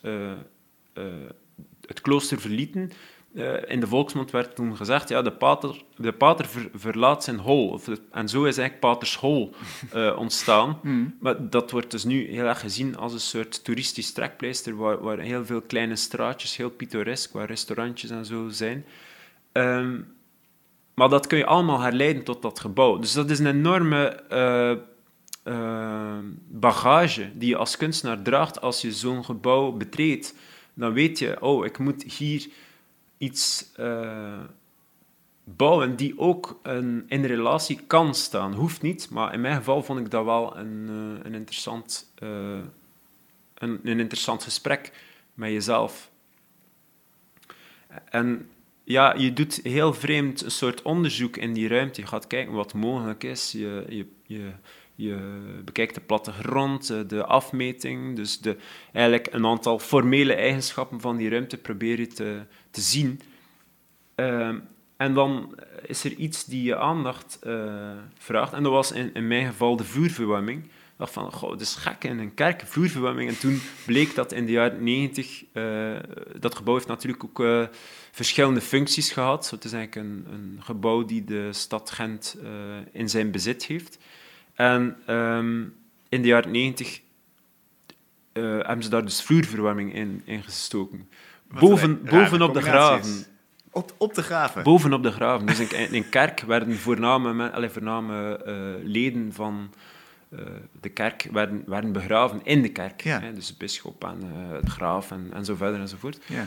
het klooster verlieten. In de volksmond werd toen gezegd, ja, de pater verlaat zijn hol. En zo is eigenlijk Patershol ontstaan. Maar dat wordt dus nu heel erg gezien als een soort toeristisch trekpleister, waar heel veel kleine straatjes, heel pittoresk, waar restaurantjes en zo zijn. Maar dat kun je allemaal herleiden tot dat gebouw. Dus dat is een enorme bagage die je als kunstenaar draagt als je zo'n gebouw betreedt. Dan weet je, ik moet hier iets bouwen die ook in relatie kan staan. Hoeft niet, maar in mijn geval vond ik dat wel een interessant gesprek met jezelf. En ja, je doet heel vreemd een soort onderzoek in die ruimte. Je gaat kijken wat mogelijk is. Je bekijkt de plattegrond, de afmeting, dus eigenlijk een aantal formele eigenschappen van die ruimte probeer je te zien. En dan is er iets die je aandacht vraagt. En dat was in mijn geval de vloerverwarming. Ik dacht van, goh, het is gek in een kerk, vloerverwarming. En toen bleek dat in de jaren 90... dat gebouw heeft natuurlijk ook verschillende functies gehad. Het is eigenlijk een gebouw die de stad Gent in zijn bezit heeft. En in de jaren 90 hebben ze daar dus vloerverwarming in gestoken. Bovenop de graven. Op de graven? Bovenop de graven. Dus in een kerk werden voorname leden van de kerk werden begraven in de kerk. Ja. Hè? Dus de bisschop en de graaf en zo verder enzovoort. Ja.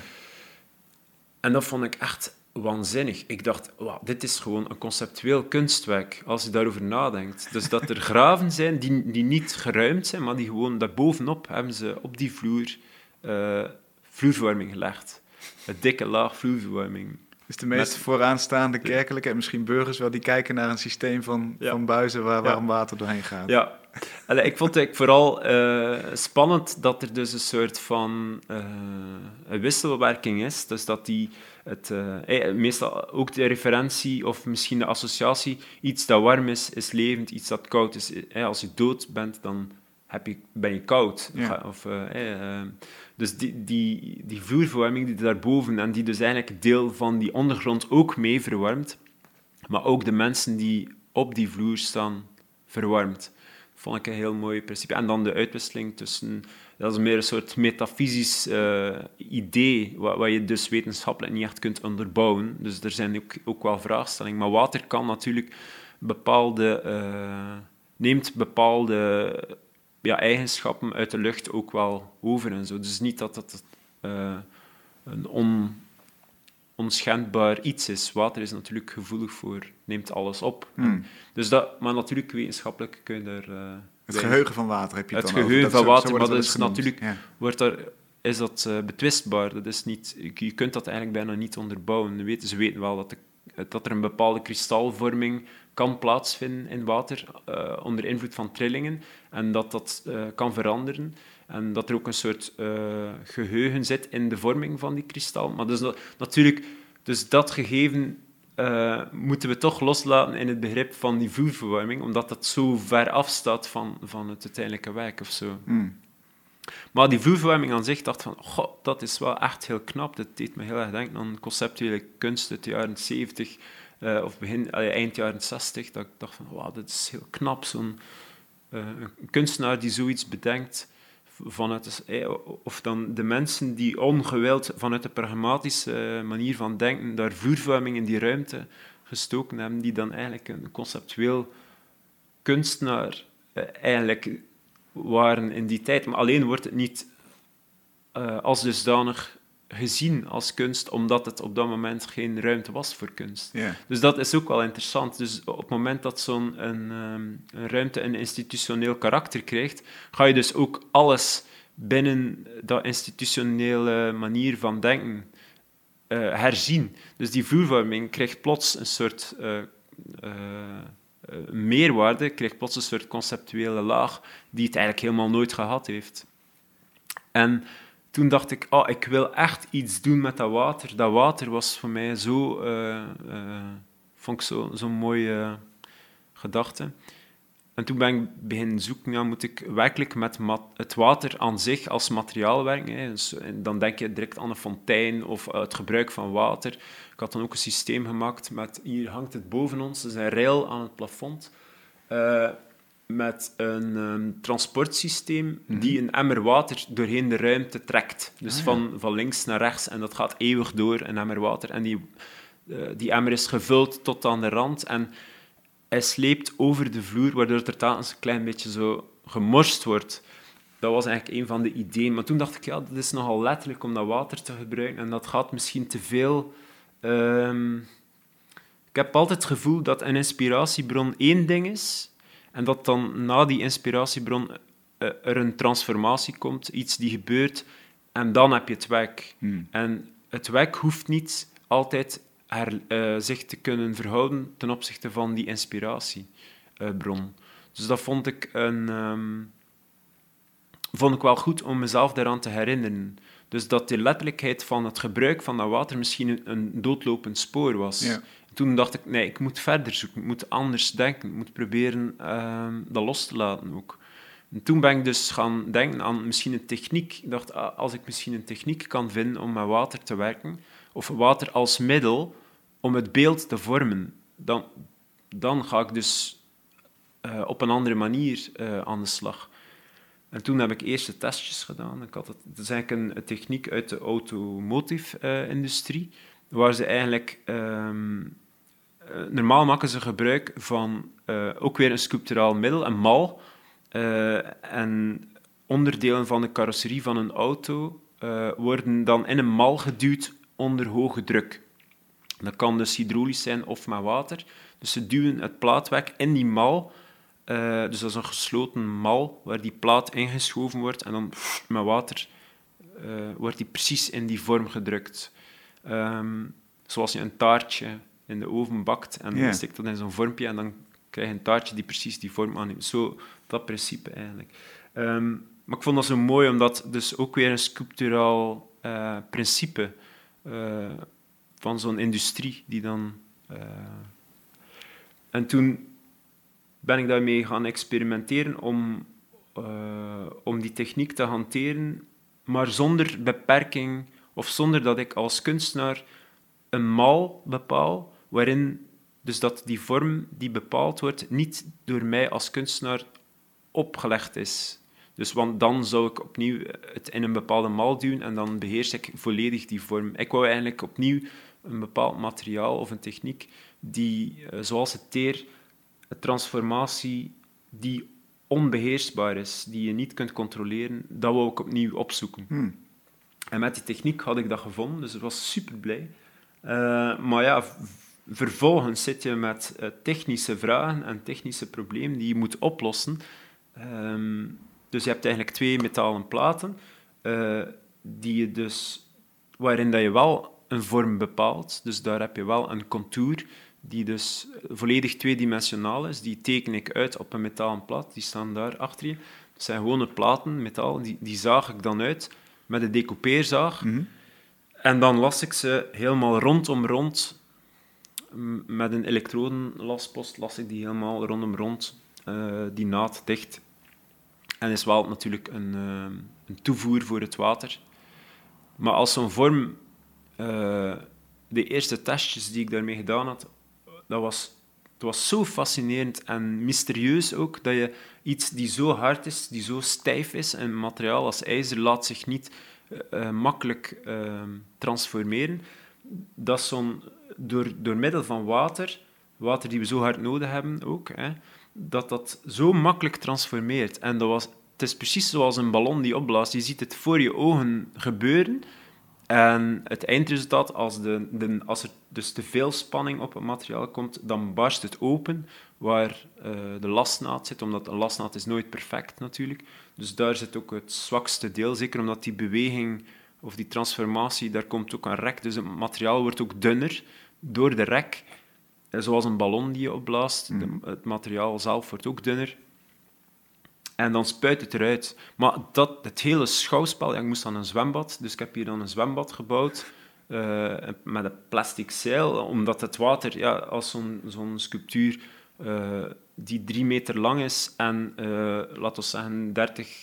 En dat vond ik echt waanzinnig. Ik dacht, wow, dit is gewoon een conceptueel kunstwerk, als je daarover nadenkt. Dus dat er graven zijn die niet geruimd zijn, maar die gewoon daarbovenop hebben ze op die vloer vloerverwarming gelegd. Een dikke laag vloerverwarming. Dus de meest vooraanstaande kerkelijke en misschien burgers wel, die kijken naar een systeem van buizen waar warm water doorheen gaat. Ja. Ik vond het vooral spannend dat er dus een soort van een wisselwerking is. Dus dat meestal ook de referentie of misschien de associatie, iets dat warm is levend, iets dat koud is. Als je dood bent, dan ben je koud. Ja. Dus die vloerverwarming die daarboven, en die dus eigenlijk deel van die ondergrond ook mee verwarmt, maar ook de mensen die op die vloer staan verwarmt. Vond ik een heel mooi principe. En dan de uitwisseling tussen... Dat is meer een soort metafysisch idee, wat je dus wetenschappelijk niet echt kunt onderbouwen. Dus er zijn ook wel vraagstellingen. Maar water kan natuurlijk neemt bepaalde eigenschappen uit de lucht ook wel over en zo. Dus niet dat het een onschendbaar iets is. Water is natuurlijk gevoelig voor, neemt alles op. Dus maar natuurlijk wetenschappelijk kun je daar... het geheugen van water heb je het het dan geheugen over. van water, zo maar wordt dat het is wel eens genoemd. natuurlijk... Is dat betwistbaar? Dat is niet, je kunt dat eigenlijk bijna niet onderbouwen. Ze weten wel dat er een bepaalde kristalvorming kan plaatsvinden in water onder invloed van trillingen en dat kan veranderen. En dat er ook een soort geheugen zit in de vorming van die kristal. Maar dus natuurlijk, dus dat gegeven moeten we toch loslaten in het begrip van die vloerverwarming, omdat dat zo ver afstaat van het uiteindelijke werk of zo. Maar die vloerverwarming aan zich dacht van, goh, dat is wel echt heel knap. Dat deed me heel erg denken aan conceptuele kunst uit de jaren 70 of eind jaren 60. Dat ik dacht van, wow, dat is heel knap. Zo'n een kunstenaar die zoiets bedenkt of dan de mensen die ongewild vanuit de pragmatische manier van denken daar vloerverwarming in die ruimte gestoken hebben, die dan eigenlijk een conceptueel kunstenaar eigenlijk waren in die tijd. Maar alleen wordt het niet als dusdanig gezien als kunst, omdat het op dat moment geen ruimte was voor kunst. Yeah. Dus dat is ook wel interessant. Dus op het moment dat zo'n ruimte een institutioneel karakter krijgt, ga je dus ook alles binnen dat institutionele manier van denken herzien. Dus die vloervorming krijgt plots een soort meerwaarde, krijgt plots een soort conceptuele laag die het eigenlijk helemaal nooit gehad heeft. En toen dacht ik, ik wil echt iets doen met dat water. Dat water was voor mij vond ik zo'n mooie gedachte. En toen ben ik beginnen zoeken, moet ik werkelijk met het water aan zich als materiaal werken. Hè. Dus, dan denk je direct aan een fontein of het gebruik van water. Ik had dan ook een systeem gemaakt met, hier hangt het boven ons, dus een rail aan het plafond, met een transportsysteem die een emmer water doorheen de ruimte trekt. Dus van links naar rechts, en dat gaat eeuwig door, een emmer water. En die emmer is gevuld tot aan de rand en hij sleept over de vloer, waardoor het er telkens een klein beetje zo gemorst wordt. Dat was eigenlijk een van de ideeën. Maar toen dacht ik, dat is nogal letterlijk om dat water te gebruiken en dat gaat misschien te veel... Ik heb altijd het gevoel dat een inspiratiebron één ding is en dat dan na die inspiratiebron er een transformatie komt, iets die gebeurt, en dan heb je het werk. En het werk hoeft niet altijd zich te kunnen verhouden ten opzichte van die inspiratiebron. Dus dat vond ik wel goed om mezelf daaraan te herinneren. Dus dat de letterlijkheid van het gebruik van dat water misschien een doodlopend spoor was. Ja. Toen dacht ik, nee, ik moet verder zoeken, ik moet anders denken, ik moet proberen dat los te laten ook. En toen ben ik dus gaan denken aan misschien een techniek. Ik dacht, als ik misschien een techniek kan vinden om met water te werken, of water als middel om het beeld te vormen, dan ga ik dus op een andere manier aan de slag. En toen heb ik eerste testjes gedaan. Dat is eigenlijk een techniek uit de automotive-industrie, waar ze eigenlijk... normaal maken ze gebruik van ook weer een sculpturaal middel, een mal, en onderdelen van de carrosserie van een auto worden dan in een mal geduwd onder hoge druk. Dat kan dus hydraulisch zijn of met water. Dus ze duwen het plaatwerk in die mal. Dus dat is een gesloten mal waar die plaat ingeschoven wordt en dan met water wordt die precies in die vorm gedrukt. Zoals je een taartje in de oven bakt en dan stikt dat in zo'n vormpje en dan krijg je een taartje die precies die vorm aanneemt. Zo, dat principe eigenlijk. Maar ik vond dat zo mooi, omdat dus ook weer een sculpturaal principe van zo'n industrie die dan... En toen ben ik daarmee gaan experimenteren om die techniek te hanteren, maar zonder beperking of zonder dat ik als kunstenaar een mal bepaal, waarin dus dat die vorm die bepaald wordt niet door mij als kunstenaar opgelegd is. Dus, want dan zou ik opnieuw het in een bepaalde mal duwen en dan beheers ik volledig die vorm. Ik wou eigenlijk opnieuw een bepaald materiaal of een techniek die, zoals het teer, een transformatie die onbeheersbaar is, die je niet kunt controleren, dat wou ik opnieuw opzoeken. En met die techniek had ik dat gevonden, dus ik was super blij. Maar ja, vervolgens zit je met technische vragen en technische problemen die je moet oplossen. Dus je hebt eigenlijk 2 metalen platen, die je dus, waarin dat je wel een vorm bepaalt. Dus daar heb je wel een contour die dus volledig tweedimensionaal is. Die teken ik uit op een metalen plaat. Die staan daar achter je. Dat zijn gewone platen, metaal. Die zaag ik dan uit met een decoupeerzaag. Mm-hmm. En dan las ik ze helemaal rondom rond. Met een elektrodenlaspost las ik die helemaal rondom rond. Die naad dicht. En is wel natuurlijk een toevoer voor het water. Maar als zo'n vorm... de eerste testjes die ik daarmee gedaan had, het was zo fascinerend en mysterieus ook, dat je iets die zo hard is, die zo stijf is, en materiaal als ijzer laat zich niet makkelijk transformeren, dat door middel van water die we zo hard nodig hebben ook, dat zo makkelijk transformeert. En het is precies zoals een ballon die opblaast. Je ziet het voor je ogen gebeuren. En het eindresultaat, als er dus te veel spanning op het materiaal komt, dan barst het open waar de lasnaad zit, omdat een lasnaad is nooit perfect natuurlijk. Dus daar zit ook het zwakste deel, zeker omdat die beweging of die transformatie, daar komt ook een rek. Dus het materiaal wordt ook dunner door de rek, zoals een ballon die je opblaast. Het materiaal zelf wordt ook dunner. En dan spuit het eruit. Maar het hele schouwspel... Ja, ik moest aan een zwembad, dus ik heb hier dan een zwembad gebouwd met een plastic zeil, omdat het water, ja, als zo'n sculptuur die 3 meter lang is en, laten we zeggen,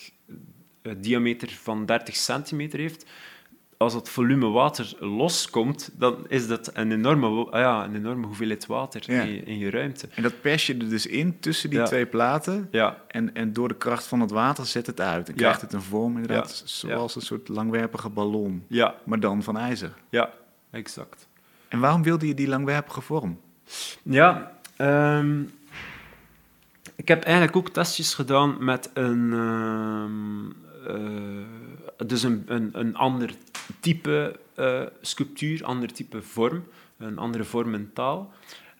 diameter van 30 centimeter heeft, als het volume water loskomt, dan is dat een enorme hoeveelheid water in je ruimte. En dat pers je er dus in tussen die 2 platen. Ja. En door de kracht van het water zet het uit. En krijgt het een vorm, inderdaad, zoals een soort langwerpige ballon. Ja. Maar dan van ijzer. Ja, exact. En waarom wilde je die langwerpige vorm? Ja, ik heb eigenlijk ook testjes gedaan met een ander type sculptuur, ander type vorm, een andere vormentaal.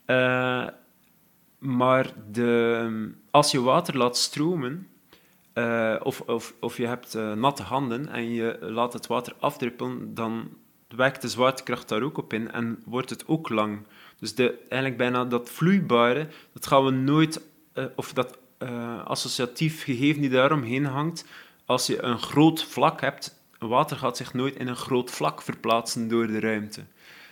Maar als je water laat stromen, of je hebt natte handen en je laat het water afdruppelen, dan werkt de zwaartekracht daar ook op in en wordt het ook lang. Dus eigenlijk bijna dat vloeibare, dat gaan we nooit, of dat associatief gegeven die daaromheen hangt, als je een groot vlak hebt, water gaat zich nooit in een groot vlak verplaatsen door de ruimte.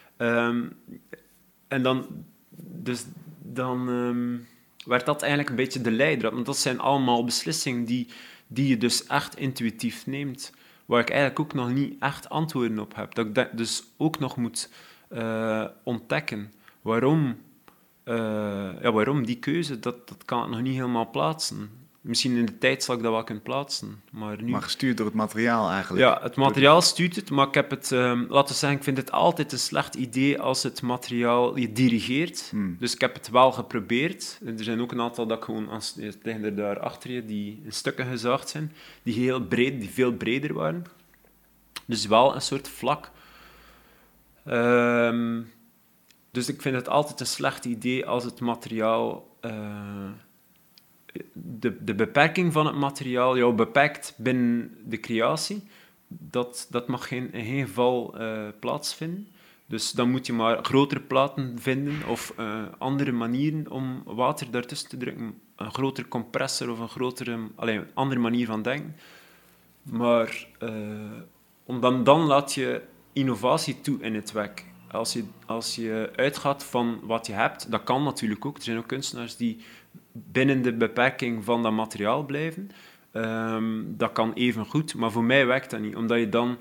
En dan werd dat eigenlijk een beetje de leidraad. Want dat zijn allemaal beslissingen die je dus echt intuïtief neemt, waar ik eigenlijk ook nog niet echt antwoorden op heb. Dat ik dus ook nog moet ontdekken. Waarom die keuze, dat kan ik nog niet helemaal plaatsen. Misschien in de tijd zal ik dat wel kunnen plaatsen. Maar gestuurd door het materiaal eigenlijk. Ja, het materiaal stuurt het, maar ik heb het... laten we zeggen, ik vind het altijd een slecht idee als het materiaal je dirigeert. Dus ik heb het wel geprobeerd. Er zijn ook een aantal dat ik gewoon... liggen er daar achter je, die in stukken gezaagd zijn. Die veel breder waren. Dus wel een soort vlak. Dus ik vind het altijd een slecht idee als het materiaal... De beperking van het materiaal jou beperkt binnen de creatie, dat mag in geen geval plaatsvinden. Dus dan moet je maar grotere platen vinden of andere manieren om water daartussen te drukken. Een grotere compressor of een andere manier van denken. Maar dan laat je innovatie toe in het werk. Als je uitgaat van wat je hebt, dat kan natuurlijk ook. Er zijn ook kunstenaars die binnen de beperking van dat materiaal blijven. Dat kan even goed, maar voor mij werkt dat niet. Omdat je dan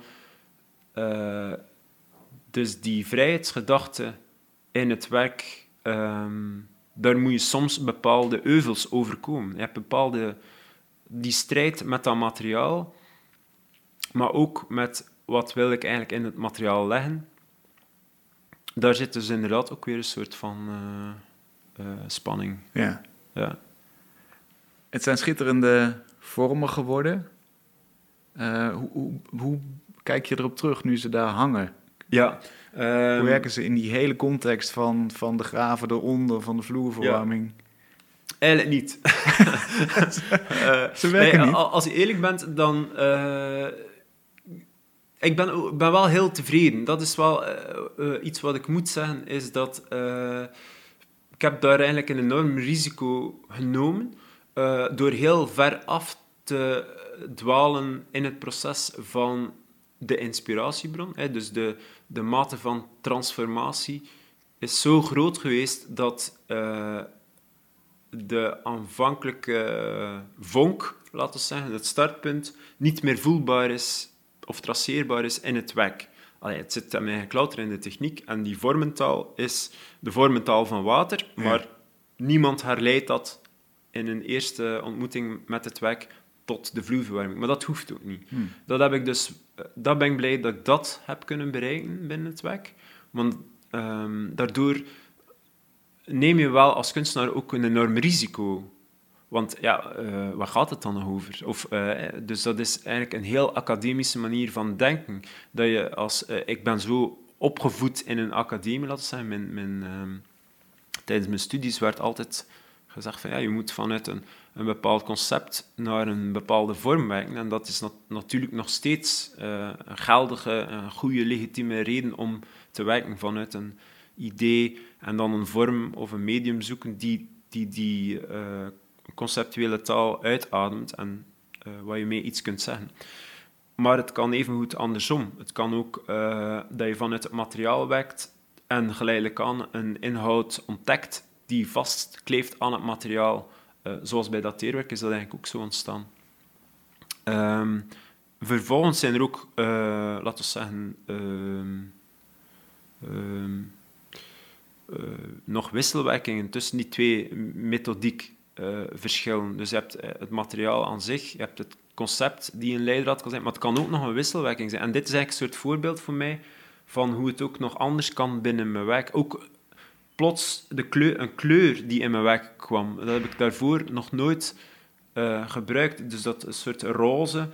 dus die vrijheidsgedachte in het werk, daar moet je soms bepaalde euvels overkomen. Je hebt die strijd met dat materiaal, maar ook met wat wil ik eigenlijk in het materiaal leggen. Daar zit dus inderdaad ook weer een soort van spanning. Ja. Ja. Het zijn schitterende vormen geworden. Hoe kijk je erop terug nu ze daar hangen? Ja. Hoe werken ze in die hele context van de graven eronder, van de vloerverwarming? Eigenlijk niet. Ze werken niet. Als je eerlijk bent, dan... Ik ben wel heel tevreden. Dat is wel iets wat ik moet zeggen, is dat... ik heb daar eigenlijk een enorm risico genomen door heel ver af te dwalen in het proces van de inspiratiebron. Dus de mate van transformatie is zo groot geweest dat de aanvankelijke vonk, laten we zeggen, het startpunt, niet meer voelbaar is of traceerbaar is in het werk. Het zit hem eigenlijk louter in de techniek en die vormentaal is de vormentaal van water, maar niemand herleidt dat in een eerste ontmoeting met het werk tot de vloerverwarming. Maar dat hoeft ook niet. Dat ben ik blij dat ik dat heb kunnen bereiken binnen het werk. Want daardoor neem je wel als kunstenaar ook een enorm risico. Want waar gaat het dan nog over? Dus dat is eigenlijk een heel academische manier van denken. Dat je ik ben zo opgevoed in een academie, laten we zeggen. Tijdens mijn studies werd altijd gezegd van je moet vanuit een bepaald concept naar een bepaalde vorm werken. En dat is natuurlijk nog steeds een geldige, een goede, legitieme reden om te werken vanuit een idee en dan een vorm of een medium zoeken die conceptuele taal uitademt en waar je mee iets kunt zeggen. Maar het kan evengoed andersom. Het kan ook dat je vanuit het materiaal werkt en geleidelijk aan een inhoud ontdekt die vastkleeft aan het materiaal. Zoals bij dateerwerk is dat eigenlijk ook zo ontstaan. Vervolgens zijn er ook, laten we zeggen, nog wisselwerkingen tussen die twee methodiek verschillen. Dus je hebt het materiaal aan zich, je hebt het concept die een leidraad kan zijn, maar het kan ook nog een wisselwerking zijn. En dit is eigenlijk een soort voorbeeld voor mij van hoe het ook nog anders kan binnen mijn werk. Ook plots een kleur die in mijn werk kwam. Dat heb ik daarvoor nog nooit gebruikt. Dus dat een soort roze...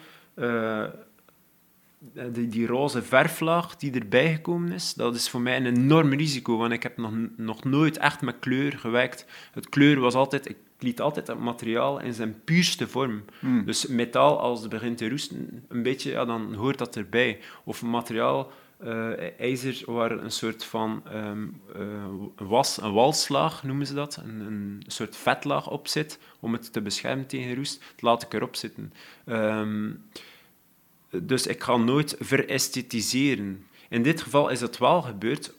die roze verflaag die erbij gekomen is, dat is voor mij een enorm risico, want ik heb nog nooit echt met kleur gewerkt. Het kleur was altijd... Ik liet altijd het materiaal in zijn puurste vorm. Dus metaal, als het begint te roesten, een beetje, dan hoort dat erbij. Of materiaal, ijzer, waar een soort van een walslaag, noemen ze dat, een soort vetlaag op zit, om het te beschermen tegen roest, dat laat ik erop zitten. Dus ik ga nooit veresthetiseren. In dit geval is het wel gebeurd,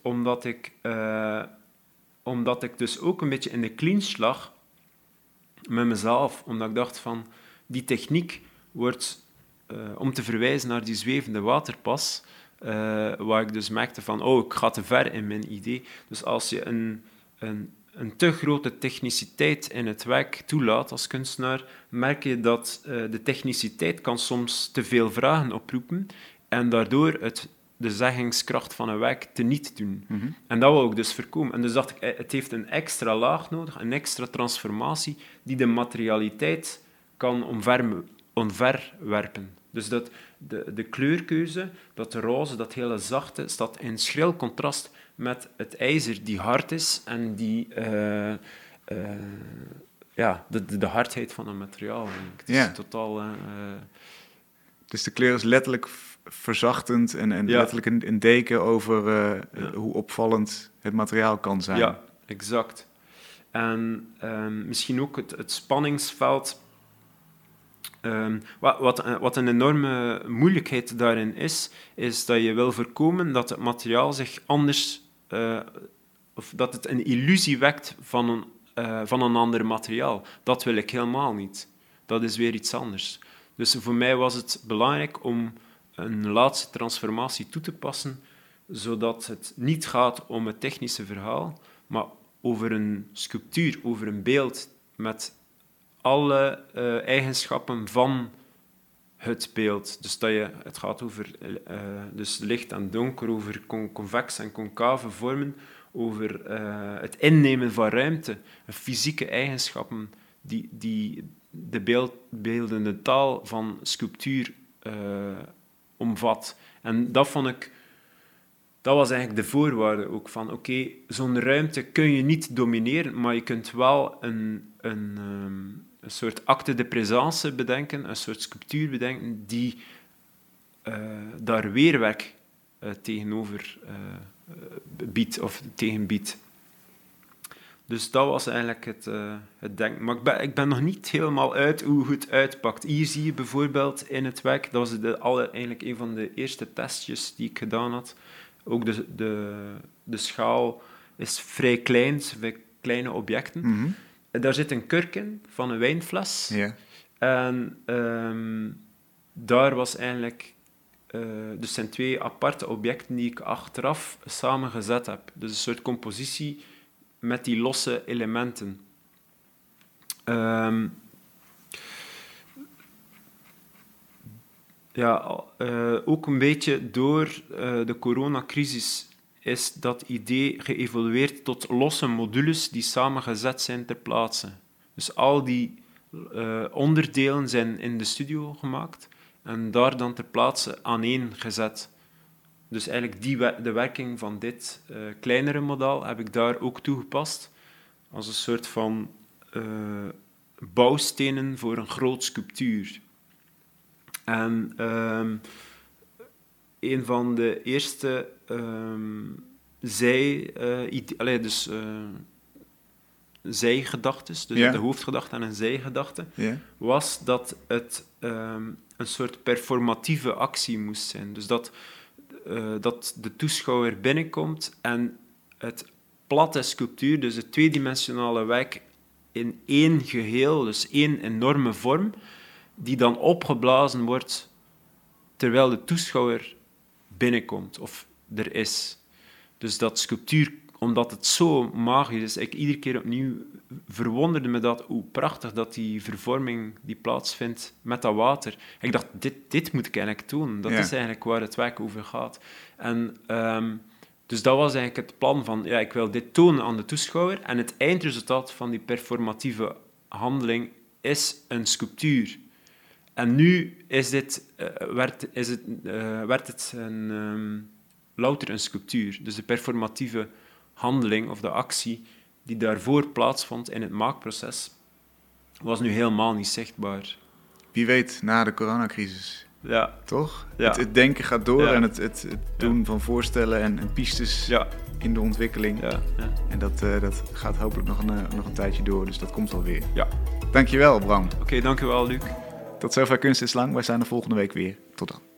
omdat ik dus ook een beetje in de clinch lag met mezelf. Omdat ik dacht van, die techniek wordt, om te verwijzen naar die zwevende waterpas, waar ik dus merkte van, ik ga te ver in mijn idee. Dus als je een te grote techniciteit in het werk toelaat als kunstenaar, merk je dat de techniciteit kan soms te veel vragen oproepen en daardoor de zeggingskracht van een werk teniet doen. Mm-hmm. En dat wou ik dus voorkomen. En dus dacht ik, het heeft een extra laag nodig, een extra transformatie, die de materialiteit kan omverwerpen. Dus dat de kleurkeuze, dat roze, dat hele zachte, staat in schril contrast met het ijzer die hard is en die de hardheid van het materiaal. Het is totaal... Dus de kleur is letterlijk verzachtend en letterlijk een deken over hoe opvallend het materiaal kan zijn. Ja, exact. En misschien ook het spanningsveld. Wat een enorme moeilijkheid daarin is dat je wil voorkomen dat het materiaal zich anders... of dat het een illusie wekt van een ander materiaal. Dat wil ik helemaal niet. Dat is weer iets anders. Dus voor mij was het belangrijk om een laatste transformatie toe te passen, zodat het niet gaat om het technische verhaal, maar over een sculptuur, over een beeld met alle eigenschappen van het beeld. Dus het gaat over dus licht en donker, over convex en concave vormen, over het innemen van ruimte, fysieke eigenschappen die de beeldende taal van sculptuur omvat. En dat vond ik dat was eigenlijk de voorwaarde ook van, oké, zo'n ruimte kun je niet domineren, maar je kunt wel een soort acte de présence bedenken, een soort sculptuur bedenken, die daar weerwerk tegenover biedt of tegenbiedt. Dus dat was eigenlijk het denken. Maar ik ben nog niet helemaal uit hoe het uitpakt. Hier zie je bijvoorbeeld in het werk, dat was eigenlijk een van de eerste testjes die ik gedaan had. Ook de schaal is vrij klein, kleine objecten. Mm-hmm. Daar zit een kurk in van een wijnfles. Ja. En daar was eigenlijk... dus zijn 2 aparte objecten die ik achteraf samengezet heb. Dus een soort compositie met die losse elementen. Ook een beetje door de coronacrisis is dat idee geëvolueerd tot losse modules die samengezet zijn ter plaatse. Dus al die onderdelen zijn in de studio gemaakt en daar dan ter plaatse aaneengezet. Dus eigenlijk de werking van dit kleinere model heb ik daar ook toegepast als een soort van bouwstenen voor een groot sculptuur. En een van de eerste zijgedachtes, dus de hoofdgedachte en een zijgedachte, was dat het een soort performatieve actie moest zijn. Dus dat de toeschouwer binnenkomt en het platte sculptuur, dus het tweedimensionale werk, in één geheel, dus één enorme vorm, die dan opgeblazen wordt terwijl de toeschouwer binnenkomt of er is. Dus dat sculptuur, omdat het zo magisch is, ik iedere keer opnieuw verwonderde me dat, hoe prachtig dat die vervorming die plaatsvindt met dat water. Ik dacht, dit moet ik eigenlijk doen. Dat is eigenlijk waar het werk over gaat. En dus dat was eigenlijk het plan van, ik wil dit tonen aan de toeschouwer en het eindresultaat van die performatieve handeling is een sculptuur. En nu werd het louter een sculptuur. Dus de performatieve handeling of de actie die daarvoor plaatsvond in het maakproces, was nu helemaal niet zichtbaar. Wie weet, na de coronacrisis. Ja. Toch? Ja. Het denken gaat door en het doen van voorstellen en pistes in de ontwikkeling. Ja. En dat gaat hopelijk nog een tijdje door, dus dat komt wel weer. Ja. Dankjewel, Bram. Oké, dankjewel, Luc. Tot zover Kunst is Lang. Wij zijn er volgende week weer. Tot dan.